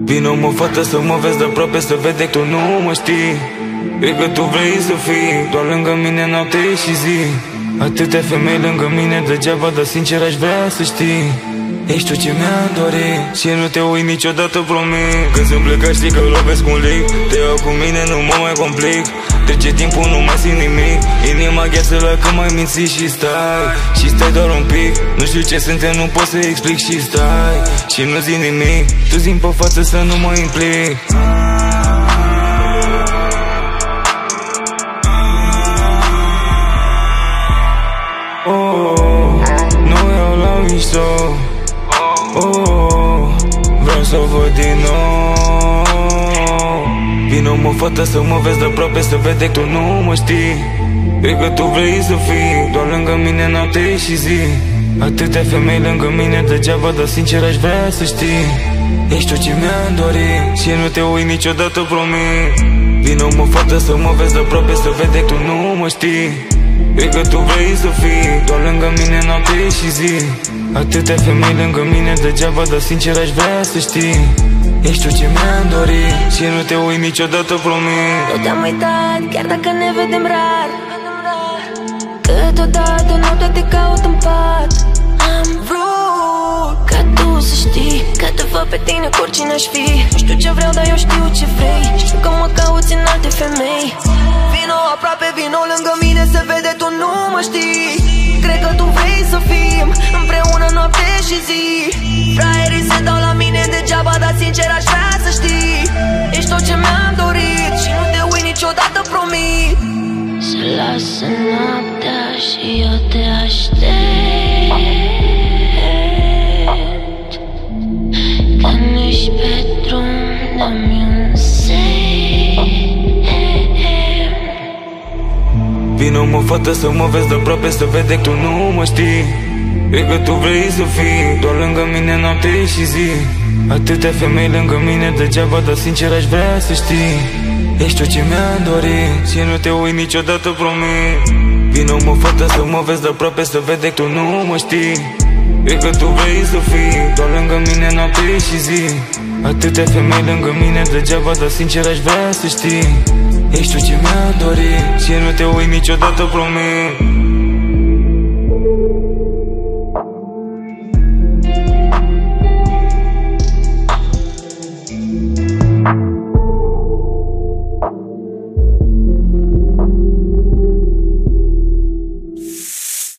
Vino mă, fată, să mă vezi de aproape, să vede că tu nu mă știi. Cred că tu vrei să fii doar lângă mine noapte și zi. Atâtea femei lângă mine degeaba, dar sincer aș vrea să știi. Ești tu ce mi-am dorit și nu te uit niciodată, promit. Când sunt plecat știi că lovesc un lic. Te iau cu mine, nu mă mai complic. Trece timpul, nu mai simt nimic. Inima gheață la când mai minți și stai doar un pic. Nu știu ce suntem, nu pot să explic și stai și nu zic nimic. Tu zi-mi pe față să nu mă implic. Nu iau la mișto. Vreau să o văd din nou. Vino mă, fată, să mă vezi de aproape, să vede că tu nu mă știi. Cred că tu vrei să fii doar lângă mine noapte și zi. Atâtea femei lângă mine degeaba, dar sincer aș vrea să știi. Ești tu ce mi-am dorit și nu te uit niciodată, promit. Vino mă, fată, să mă vezi de aproape, să vede că tu nu mă știi. Cred că tu vrei să fii doar lângă mine noapte și zi. Atâtea femei lângă mine degeaba, dar sincer aș vrea să știi. Ești tu ce mi-am dorit și nu te uit niciodată, promit. Nu te-am uitat, chiar dacă ne vedem rar. Câteodată noaptea te caut în pat. Am vrut ca tu să știi că te văd pe tine cu oricine aș fi. Nu știu ce vreau, dar eu știu ce vrei. Știu că mă cauți în alte femei. Vino aproape, vino lângă mine, să vede tu nu mă știi. Cred că tu vrei să fim împreună noapte și zi. Fraierii se dau la mine degeaba, dar sincer aș vrea să știi. Ești tot ce mi-am dorit și nu te uit niciodată, promit. Se lasă noaptea și eu te aștept. Când ești pe drum, dă-mi un semn. Vino mă, fată, să mă vezi de aproape, să vede că tu nu mă știi. Cred că tu vrei să fii doar lângă mine noapte și zi. Atâtea femei lângă mine degeaba, dar sincer aș vrea să știi. Ești tu ce mi-am dorit și nu te uit niciodată, promit. Vino mă, fată, să mă vezi de aproape, să vede că tu nu mă știi. Cred că tu vrei să fii doar lângă mine noapte și zi. Atâtea femei lângă mine degeaba, dar sincer aș vrea să știi. Ești tu ce mi-am dorit și nu te uit niciodată, promit.